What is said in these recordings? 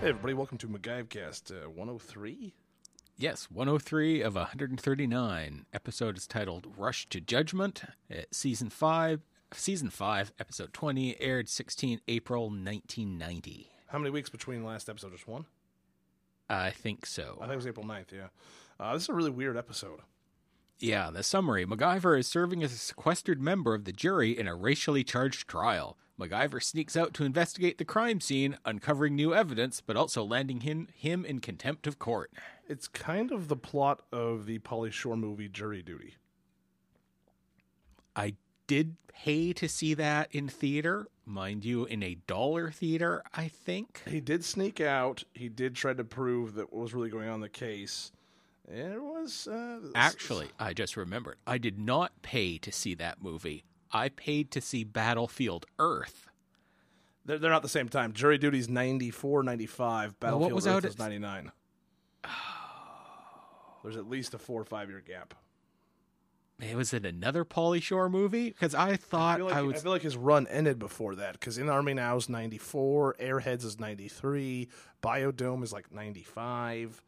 Hey everybody, welcome to MacGyvecast 103. Yes, 103 of 139. Episode is titled Rush to Judgment. Season 5, episode 20, aired 16 April 1990. How many weeks between last episode? Just one? I think so. I think it was April 9th, yeah. This is a really weird episode. Yeah, the summary. MacGyver is serving as a sequestered member of the jury in a racially charged trial. MacGyver sneaks out to investigate the crime scene, uncovering new evidence, but also landing him in contempt of court. It's kind of the plot of the Pauly Shore movie Jury Duty. I did pay to see that in theater, mind you, in a dollar theater, I think. He did sneak out. He did try to prove that what was really going on in the case. It was... Actually, I just remembered. I did not pay to see that movie. I paid to see Battlefield Earth. They're not the same time. Jury Duty's 94, 95. Battlefield was Earth out was 99. There's at least a 4 or 5 year gap. Was it another Pauly Shore movie? Because I thought I feel like his run ended before that. Because In Army Now is 94, Airheads is 93, Biodome is like 95.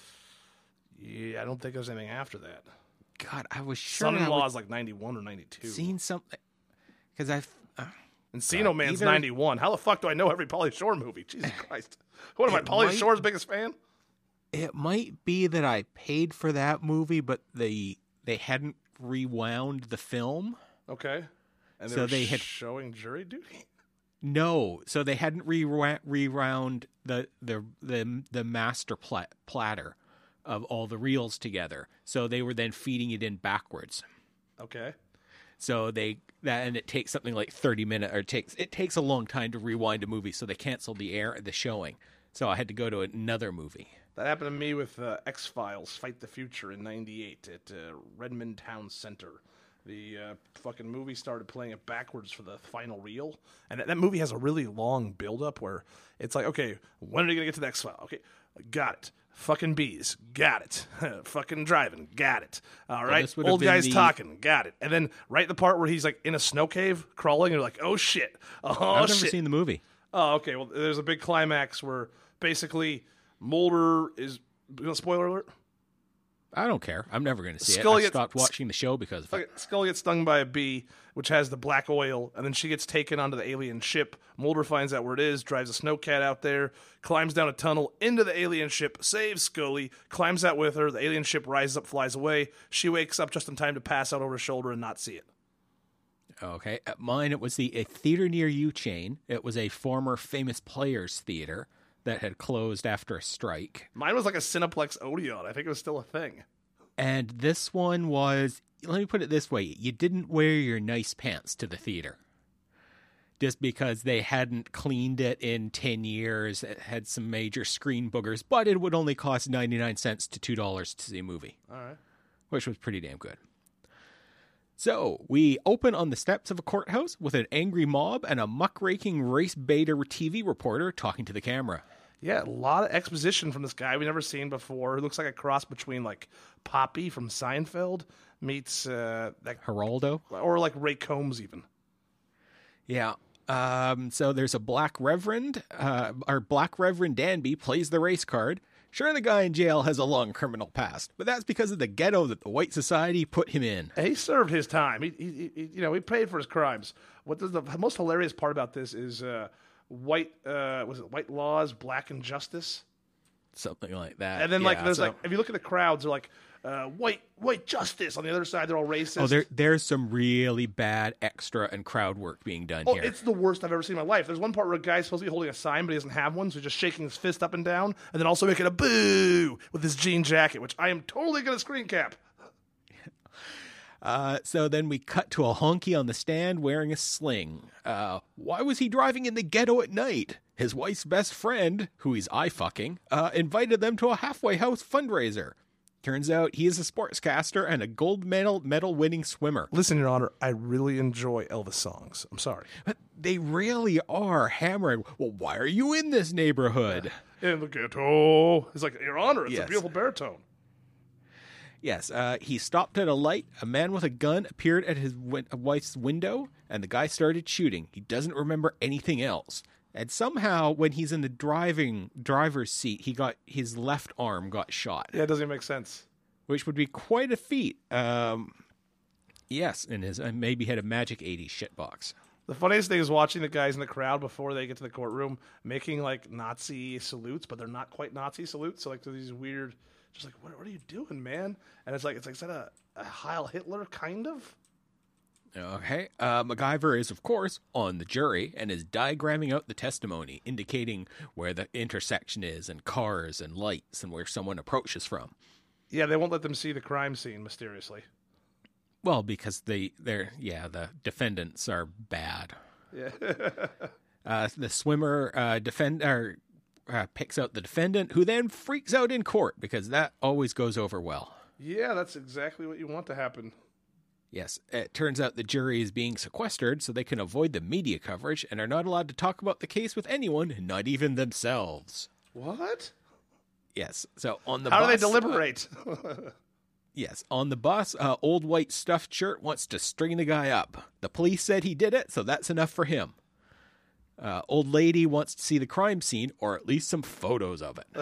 Yeah, I don't think there's anything after that. God, I was sure Son-in-Law is like 91 or 92. Seen something because Encino Man's 91. How the fuck do I know every Pauly Shore movie? Jesus Christ. What am I, Pauly Shore's biggest fan? It might be that I paid for that movie, but they hadn't rewound the film. Okay. And so they had showing Jury Duty? No, so they hadn't rewound the master platter of all the reels together. So they were then feeding it in backwards. Okay. So and it takes something like 30 minutes, or it takes a long time to rewind a movie, so they canceled the showing. So I had to go to another movie. That happened to me with X-Files Fight the Future in 98 at Redmond Town Center. The fucking movie started playing it backwards for the final reel. And that movie has a really long build-up where it's like, okay, when are you going to get to the X-File? Okay, got it. Fucking bees, got it. Fucking driving, got it. All right, old guys talking, got it. And then right the part where he's like in a snow cave crawling, you're like, oh shit, I've never seen the movie. Oh, okay. Well, there's a big climax where basically Mulder is. Spoiler alert. I don't care. I'm never going to see Scully it. I stopped watching the show because of it. Scully gets stung by a bee, which has the black oil, and then she gets taken onto the alien ship. Mulder finds out where it is, drives a snowcat out there, climbs down a tunnel into the alien ship, saves Scully, climbs out with her. The alien ship rises up, flies away. She wakes up just in time to pass out over her shoulder and not see it. Okay. At mine, it was a theater near you chain. It was a former Famous Players theater that had closed after a strike. Mine was like a Cineplex Odeon. I think it was still a thing. And this one was, let me put it this way, you didn't wear your nice pants to the theater. Just because they hadn't cleaned it in 10 years, it had some major screen boogers, but it would only cost 99 cents to $2 to see a movie. All right. Which was pretty damn good. So, we open on the steps of a courthouse with an angry mob and a muckraking race beta TV reporter talking to the camera. Yeah, a lot of exposition from this guy we've never seen before. It looks like a cross between like Poppy from Seinfeld meets that Geraldo, or like Ray Combs even. Yeah. So there's a black reverend. Our black Reverend Danby plays the race card. Sure, the guy in jail has a long criminal past, but that's because of the ghetto that the white society put him in. He served his time. He paid for his crimes. The most hilarious part about this is white laws, black injustice, something like that. And then if you look at the crowds, they're like white justice. On the other side, they're all racist. Oh, there's some really bad extra and crowd work being done here. It's the worst I've ever seen in my life. There's one part where a guy's supposed to be holding a sign, but he doesn't have one, so he's just shaking his fist up and down, and then also making a boo with his jean jacket, which I am totally going to screen cap. So then we cut to a honky on the stand wearing a sling. Why was he driving in the ghetto at night? His wife's best friend, who he's eye-fucking, invited them to a halfway house fundraiser. Turns out he is a sportscaster and a gold medal winning swimmer. Listen, Your Honor, I really enjoy Elvis songs. I'm sorry. But they really are hammering. Well, why are you in this neighborhood? In the ghetto. It's like, Your Honor, it's a beautiful baritone. Yes, he stopped at a light. A man with a gun appeared at his wife's window, and the guy started shooting. He doesn't remember anything else. And somehow, when he's in the driver's seat, his left arm got shot. Yeah, it doesn't even make sense. Which would be quite a feat. Yes, and maybe had a magic 80s shitbox. The funniest thing is watching the guys in the crowd before they get to the courtroom making like Nazi salutes, but they're not quite Nazi salutes. So like they're these weird, just like what are you doing, man? And it's like is that a Heil Hitler kind of? Okay. MacGyver is, of course, on the jury and is diagramming out the testimony, indicating where the intersection is and cars and lights and where someone approaches from. Yeah, they won't let them see the crime scene mysteriously. Well, because the defendants are bad. Yeah. The swimmer picks out the defendant, who then freaks out in court because that always goes over well. Yeah, that's exactly what you want to happen. Yes, it turns out the jury is being sequestered so they can avoid the media coverage and are not allowed to talk about the case with anyone, not even themselves. What? Yes, so on the How bus... do they deliberate? Yes, on the bus, old white stuffed shirt wants to string the guy up. The police said he did it, so that's enough for him. Old lady wants to see the crime scene, or at least some photos of it.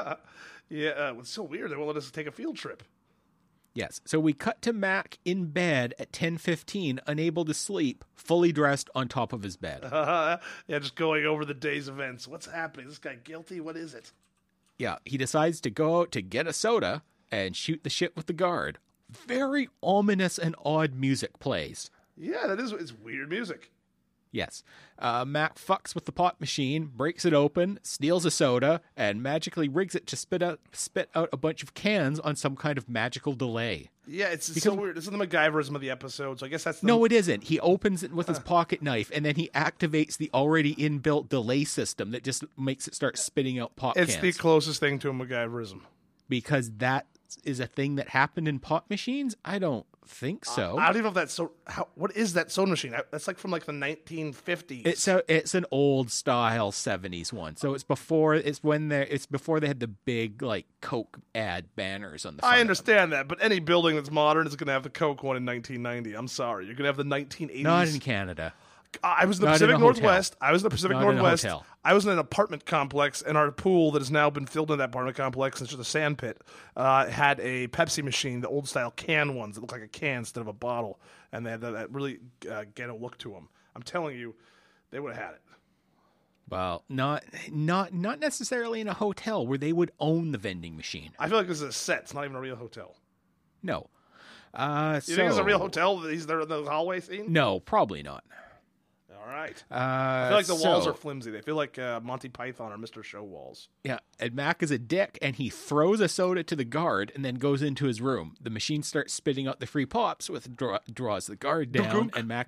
Yeah, it's so weird. They won't let us take a field trip. Yes, so we cut to Mac in bed at 10:15, unable to sleep, fully dressed on top of his bed. Yeah, just going over the day's events. What's happening? Is this guy guilty? What is it? Yeah, he decides to go out to get a soda and shoot the shit with the guard. Very ominous and odd music plays. Yeah, it's weird music. Yes. Mac fucks with the pot machine, breaks it open, steals a soda, and magically rigs it to spit out a bunch of cans on some kind of magical delay. Yeah, it's so weird. This is the MacGyverism of the episode, so I guess that's the... No, it isn't. He opens it with his pocket knife, and then he activates the already inbuilt delay system that just makes it start spitting out pot cans. It's the closest thing to a MacGyverism. Because that is a thing that happened in pot machines? I don't think so. I don't even know if that's so... what is that soda machine? That's like from like the 1950s. It's an old style 70s one. So it's before they had the big like Coke ad banners on the front. I understand that, but any building that's modern is going to have the Coke one in 1990. I'm sorry. You're going to have the 1980s. Not in Canada. I was in the Pacific Northwest. I was in the Pacific Northwest. I was in an apartment complex, and our pool that has now been filled in that apartment complex, it's just a sand pit, had a Pepsi machine, the old style can ones that look like a can instead of a bottle, and they had that really ghetto look to them. I'm telling you, they would have had it. Well, not necessarily in a hotel where they would own the vending machine. I feel like this is a set. It's not even a real hotel. No. You think it's a real hotel? They're in the hallway scene? No, probably not. All right. I feel like the walls are flimsy. They feel like Monty Python or Mr. Show walls. Yeah, and Mac is a dick, and he throws a soda to the guard and then goes into his room. The machine starts spitting out the free pops, draws the guard down, and Mac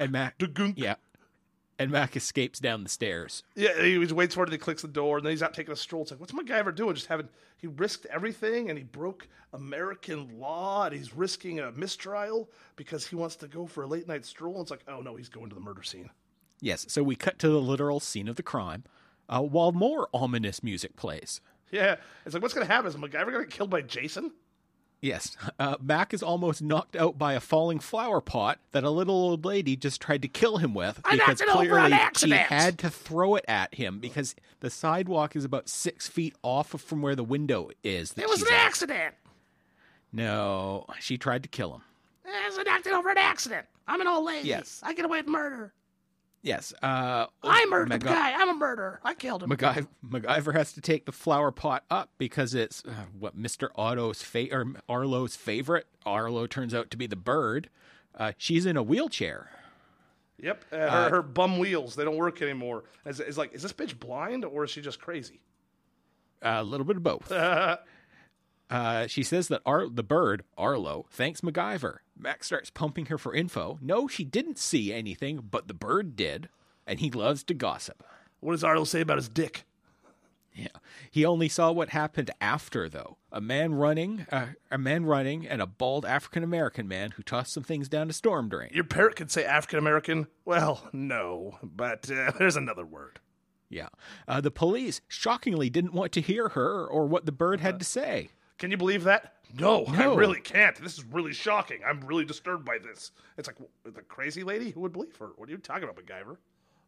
escapes down the stairs. Yeah, he waits for it, he clicks the door, and then he's out taking a stroll. It's like, what's MacGyver doing? He risked everything, and he broke American law, and he's risking a mistrial because he wants to go for a late night stroll. And it's like, oh no, he's going to the murder scene. Yes, so we cut to the literal scene of the crime, while more ominous music plays. Yeah, it's like, what's going to happen? Is MacGyver going to get killed by Jason? Yes, Mac is almost knocked out by a falling flower pot that a little old lady just tried to kill him with because clearly she had to throw it at him because the sidewalk is about 6 feet off from where the window is. It was an accident. No, she tried to kill him. It was an accident. I'm an old lady. Yes. I get away with murder. Yes. I murdered the guy. I'm a murderer. I killed him. MacGyver has to take the flower pot up because it's Mr. Arlo's favorite. Arlo turns out to be the bird. She's in a wheelchair. Yep. Her bum wheels, they don't work anymore. Is like, is this bitch blind or is she just crazy? A little bit of both. She says that the bird, Arlo, thanks MacGyver. Mac starts pumping her for info. No, she didn't see anything, but the bird did, and he loves to gossip. What does Arlo say about his dick? Yeah, he only saw what happened after, though. A man running, and a bald African-American man who tossed some things down a storm drain. Your parrot could say African-American? Well, no, but there's another word. Yeah. The police shockingly didn't want to hear her or what the bird had to say. Can you believe that? No, I really can't. This is really shocking. I'm really disturbed by this. It's like, the crazy lady? Who would believe her? What are you talking about, MacGyver?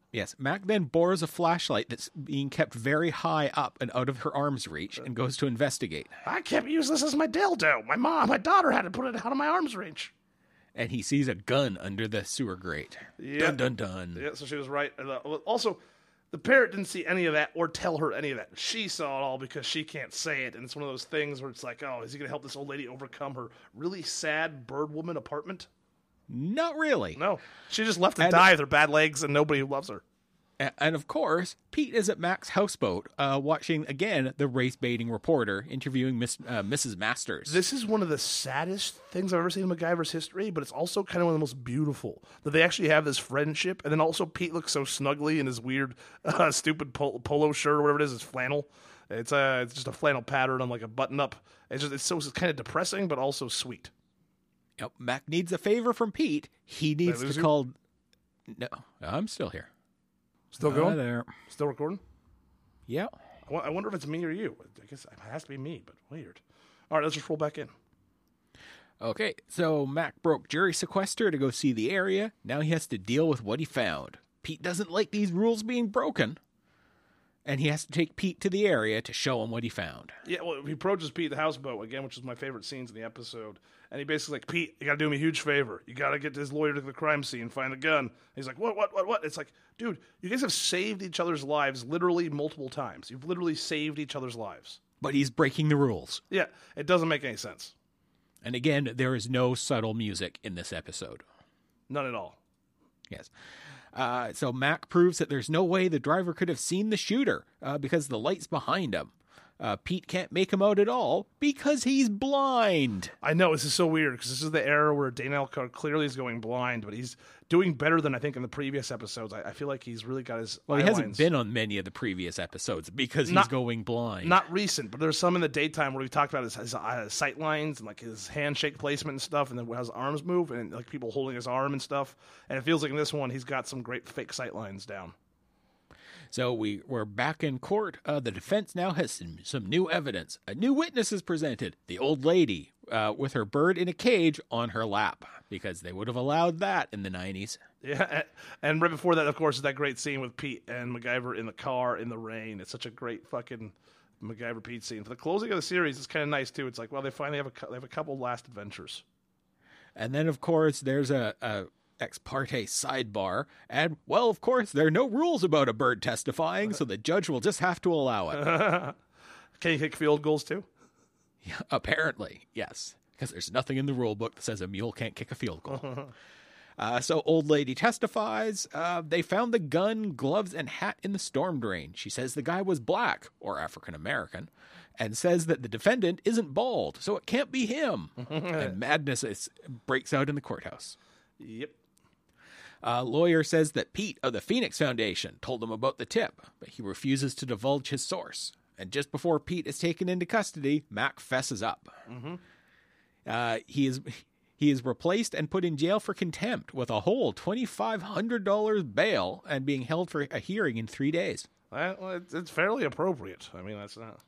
Yes, Mac then borrows a flashlight that's being kept very high up and out of her arm's reach and goes to investigate. I can't use this as my dildo. My daughter had to put it out of my arm's reach. And he sees a gun under the sewer grate. Yeah. Dun, dun, dun. Yeah, so she was right. Also, the parrot didn't see any of that or tell her any of that. She saw it all because she can't say it. And it's one of those things where it's like, oh, is he going to help this old lady overcome her really sad bird woman apartment? Not really. No. She just left to die with her bad legs and nobody loves her. And of course, Pete is at Mac's houseboat, watching, again, the race-baiting reporter interviewing Mrs. Masters. This is one of the saddest things I've ever seen in MacGyver's history, but it's also kind of one of the most beautiful. That they actually have this friendship, and then also Pete looks so snuggly in his weird, stupid polo shirt or whatever it is, his flannel. It's just a flannel pattern on like a button-up. It's kind of depressing, but also sweet. Yep, Mac needs a favor from Pete. He needs to call... No, I'm still here. Still going? There. Still recording? Yeah. I wonder if it's me or you. I guess it has to be me, but weird. All right, let's just roll back in. Okay, so Mac broke jury sequester to go see the area. Now he has to deal with what he found. Pete doesn't like these rules being broken, and he has to take Pete to the area to show him what he found. Yeah, well, he approaches Pete, the houseboat, again, which is my favorite scenes in the episode. And he basically like, Pete, you got to do me a huge favor. You got to get this lawyer to the crime scene, find the gun. He's like, what? It's like, dude, you guys have saved each other's lives literally multiple times. You've literally saved each other's lives. But he's breaking the rules. Yeah, it doesn't make any sense. And again, there is no subtle music in this episode. None at all. Yes. So Mac proves that there's no way the driver could have seen the shooter because the light's behind him. Pete can't make him out at all because he's blind. I know, this is so weird because this is the era where Dane Elcott clearly is going blind, but he's doing better than I think in the previous episodes. I feel like he's really got his Well, he hasn't been on many of the previous episodes because he's going blind. Not recent, but there's some in the daytime where we talked about his sight lines and like his handshake placement and stuff, and then how his arms move and like people holding his arm and stuff. And it feels like in this one he's got some great fake sight lines down. So we're back in court. The defense now has some new evidence. A new witness is presented. The old lady with her bird in a cage on her lap, because they would have allowed that in the 90s. Yeah, and right before that, of course, is that great scene with Pete and MacGyver in the car in the rain. It's such a great fucking MacGyver Pete scene. For the closing of the series, it's kind of nice, too. It's like, well, they finally have a couple last adventures. And then, of course, there's a ex parte sidebar, and, well, of course, there are no rules about a bird testifying, so the judge will just have to allow it. Can you kick field goals, too? Yeah, apparently, yes, because there's nothing in the rule book that says a mule can't kick a field goal. So old lady testifies. They found the gun, gloves, and hat in the storm drain. She says the guy was black, or African-American, and says that the defendant isn't bald, so it can't be him. And madness breaks out in the courthouse. Yep. Lawyer says that Pete of the Phoenix Foundation told him about the tip, but he refuses to divulge his source. And just before Pete is taken into custody, Mac fesses up. Mm-hmm. He is replaced and put in jail for contempt with a whole $2,500 bail and being held for a hearing in 3 days. Well, it's fairly appropriate. I mean, that's not...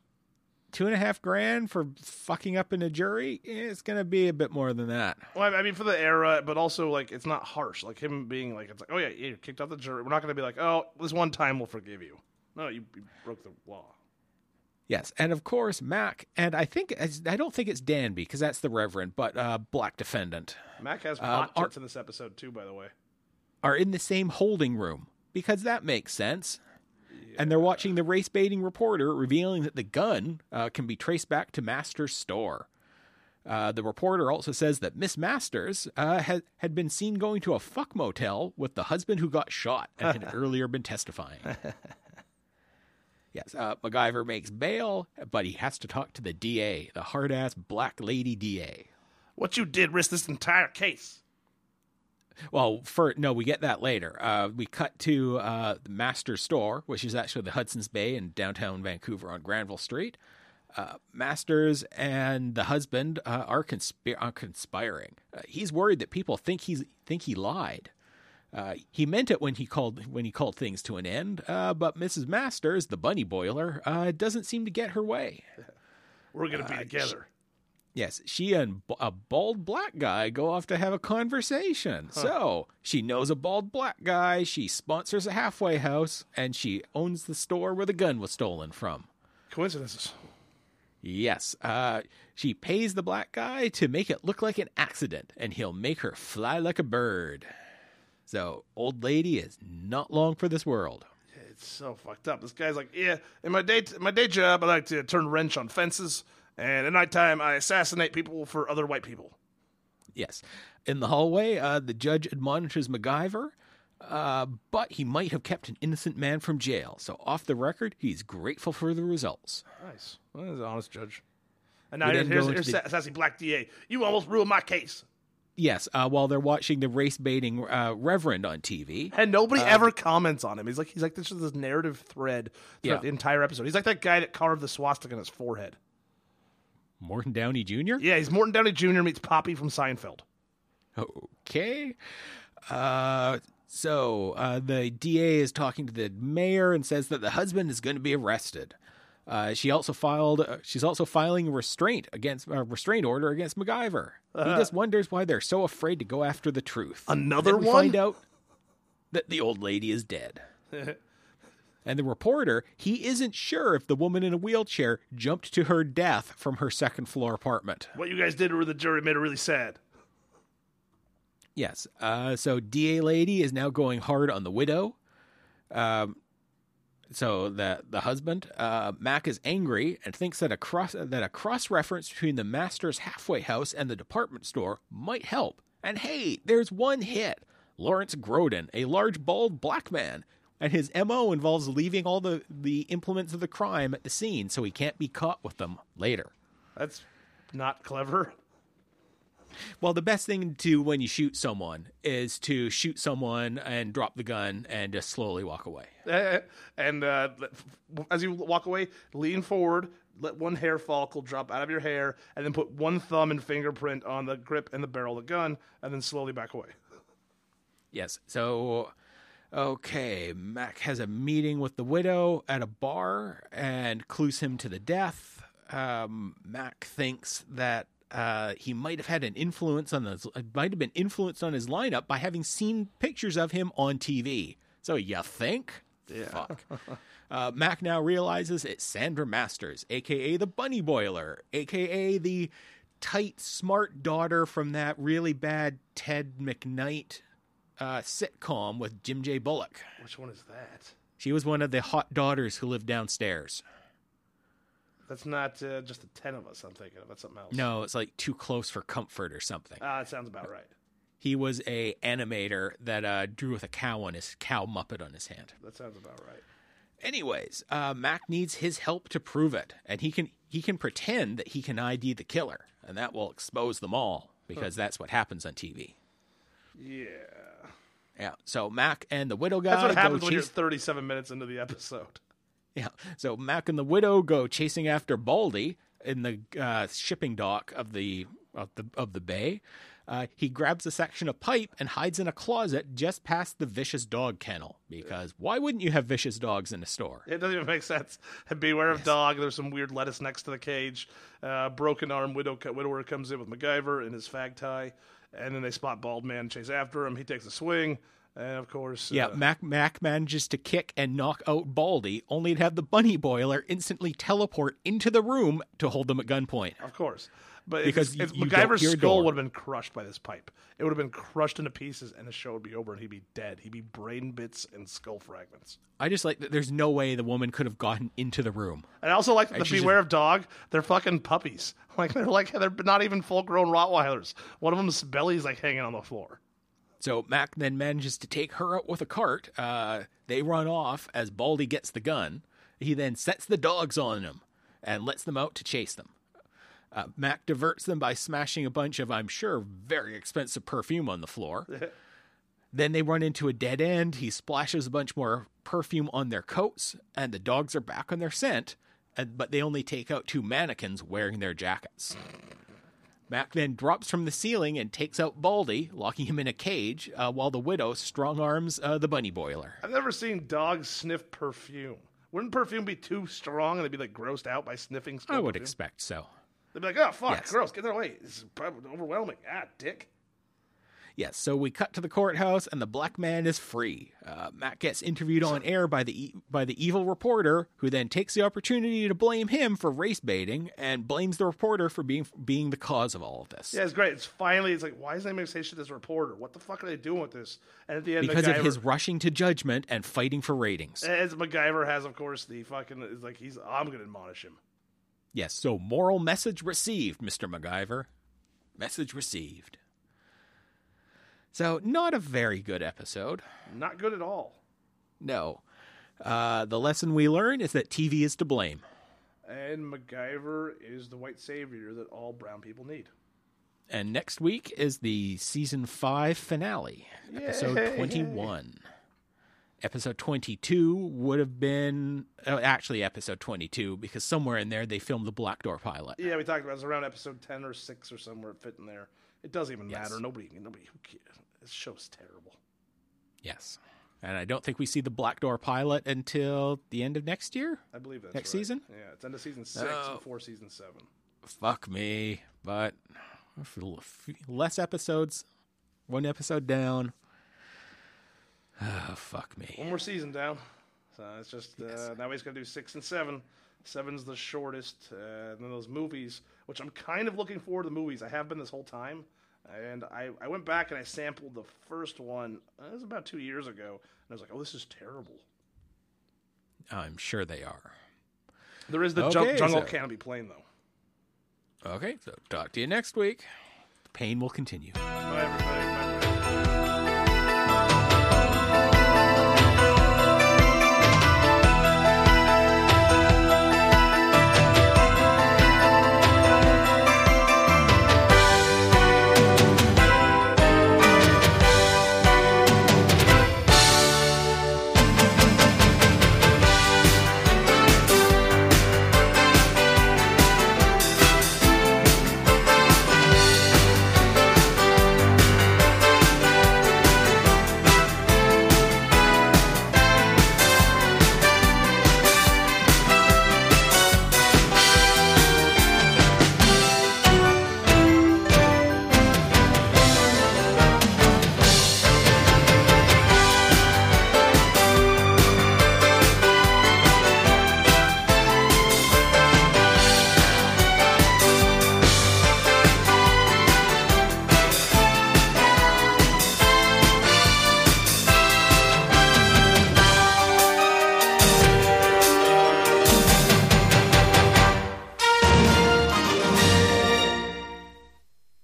$2,500 for fucking up in a jury. It's going to be a bit more than that. Well, I mean, for the era, but also, like, it's not harsh. Like, him being like, it's like, oh, yeah, you kicked out the jury. We're not going to be like, oh, this one time we'll forgive you. No, you broke the law. Yes, and of course, Mac, and I don't think it's Danby, because that's the Reverend, but black defendant. Mac has hot tits in this episode, too, by the way. Are in the same holding room, because that makes sense. And they're watching the race-baiting reporter revealing that the gun can be traced back to Masters' store. The reporter also says that Miss Masters had been seen going to a fuck motel with the husband who got shot and had earlier been testifying. Yes, MacGyver makes bail, but he has to talk to the DA, the hard-ass black lady DA. What you did risked this entire case. Well, we get that later. We cut to the Masters store, which is actually the Hudson's Bay in downtown Vancouver on Granville Street. Masters and the husband are conspiring. He's worried that people think he lied. He meant it when he called things to an end, but Mrs. Masters, the bunny boiler, doesn't seem to get her way. We're going to be together. Yes, she and a bald black guy go off to have a conversation. So she knows a bald black guy, she sponsors a halfway house, and she owns the store where the gun was stolen from. Coincidences. Yes, she pays the black guy to make it look like an accident, and he'll make her fly like a bird. So, old lady is not long for this world. It's so fucked up. This guy's like, yeah, in my day job, I like to turn wrench on fences, and at nighttime, I assassinate people for other white people. Yes. In the hallway, the judge admonishes MacGyver, but he might have kept an innocent man from jail. So off the record, he's grateful for the results. Nice. Well, he's an honest judge. And now here's sassy black DA. You almost ruined my case. Yes, while they're watching the race-baiting Reverend on TV. And nobody ever comments on him. He's like this is this narrative thread throughout the entire episode. He's like that guy that carved the swastika on his forehead. Morton Downey Jr.? Yeah, he's Morton Downey Jr. meets Poppy from Seinfeld. Okay. So the DA is talking to the mayor and says that the husband is going to be arrested. She's also filing a restraint order against MacGyver. He just wonders why they're so afraid to go after the truth. Another one? We find out that the old lady is dead. And the reporter, he isn't sure if the woman in a wheelchair jumped to her death from her second-floor apartment. What you guys did to the jury made her really sad. Yes. So DA lady is now going hard on the widow. So the husband, Mac, is angry and thinks that a cross reference between the master's halfway house and the department store might help. And hey, there's one hit. Lawrence Grodin, a large, bald black man. And his MO involves leaving all the implements of the crime at the scene so he can't be caught with them later. That's not clever. Well, the best thing to do when you shoot someone is to shoot someone and drop the gun and just slowly walk away. And as you walk away, lean forward, let one hair follicle drop out of your hair, and then put one thumb and fingerprint on the grip and the barrel of the gun, and then slowly back away. Yes, so... Okay, Mac has a meeting with the widow at a bar and clues him to the death. Mac thinks that he might have had an influence on might have been influenced on his lineup by having seen pictures of him on TV. So you think? Yeah. Fuck. Mac now realizes it's Sandra Masters, a.k.a. the Bunny Boiler, a.k.a. the tight, smart daughter from that really bad Ted McKnight sitcom with Jim J. Bullock. Which one is that? She was one of the hot daughters who lived downstairs. That's not just the 10 of us I'm thinking of. That's something else. No, it's like Too Close for Comfort or something. That sounds about right. He was a animator that drew with a cow muppet on his hand. That sounds about right. Anyways, Mac needs his help to prove it, and he can pretend that he can ID the killer, and that will expose them all because that's what happens on TV. Yeah. So Mac and the widow guy. That's what happens when you're 37 minutes into the episode. Yeah. So Mac and the widow go chasing after Baldy in the shipping dock of the bay. He grabs a section of pipe and hides in a closet just past the vicious dog kennel. Because why wouldn't you have vicious dogs in a store? It doesn't even make sense. And beware of dog. There's some weird lettuce next to the cage. Broken arm widower comes in with MacGyver in his fag tie. And then they spot Bald Man, chase after him. He takes a swing. And of course... Mac manages to kick and knock out Baldy, only to have the Bunny Boiler instantly teleport into the room to hold them at gunpoint. Of course. But because if MacGyver's skull would have been crushed by this pipe. It would have been crushed into pieces, and the show would be over, and he'd be dead. He'd be brain bits and skull fragments. I just like that there's no way the woman could have gotten into the room. And I also like the beware of dog. They're fucking puppies. They're not even full-grown Rottweilers. One of them's belly's hanging on the floor. So Mac then manages to take her out with a cart. They run off as Baldy gets the gun. He then sets the dogs on him and lets them out to chase them. Mac diverts them by smashing a bunch of, I'm sure, very expensive perfume on the floor. Then they run into a dead end. He splashes a bunch more perfume on their coats, and the dogs are back on their scent, but they only take out 2 mannequins wearing their jackets. Mac then drops from the ceiling and takes out Baldy, locking him in a cage, while the widow strong-arms the Bunny Boiler. I've never seen dogs sniff perfume. Wouldn't perfume be too strong and they'd be grossed out by sniffing I would expect so. They'd be like, oh, fuck, Yes. girls, get their way. This is probably overwhelming. Ah, dick. Yes, so we cut to the courthouse, and the black man is free. Matt gets interviewed on air by the evil reporter, who then takes the opportunity to blame him for race baiting, and blames the reporter for being the cause of all of this. Yeah, it's great. It's like, why is anybody say shit to this reporter? What the fuck are they doing with this? And at the end, Because MacGyver, of his rushing to judgment and fighting for ratings. as MacGyver has, of course, the fucking, is like, I'm going to admonish him. Yes, so moral message received, Mr. MacGyver. Message received. So, not a very good episode. Not good at all. No. The lesson we learn is that TV is to blame. And MacGyver is the white savior that all brown people need. And next week is the season 5 finale, episode Yay. 21. Episode 22 would have been actually episode 22, because somewhere in there they filmed the Black Door pilot. Yeah, we talked about it. It was around episode 10 or 6 or somewhere fitting there. It doesn't even Yes. matter. Nobody, who cares? This show's terrible. Yes. And I don't think we see the Black Door pilot until the end of next year. I believe that's Next right. season? Yeah, it's end of season 6 Oh. before season 7. Fuck me. But less episodes, one episode down. Oh, fuck me. One more season down. So it's just, now he's going to do 6 and 7. 7's the shortest. And then those movies, which I'm kind of looking forward to the movies. I have been this whole time. And I went back and I sampled the first one. It was about 2 years ago. And I was like, oh, this is terrible. I'm sure they are. There is the Okay, Jungle so- Canopy plane, though. Okay, so talk to you next week. The pain will continue. Bye, everybody.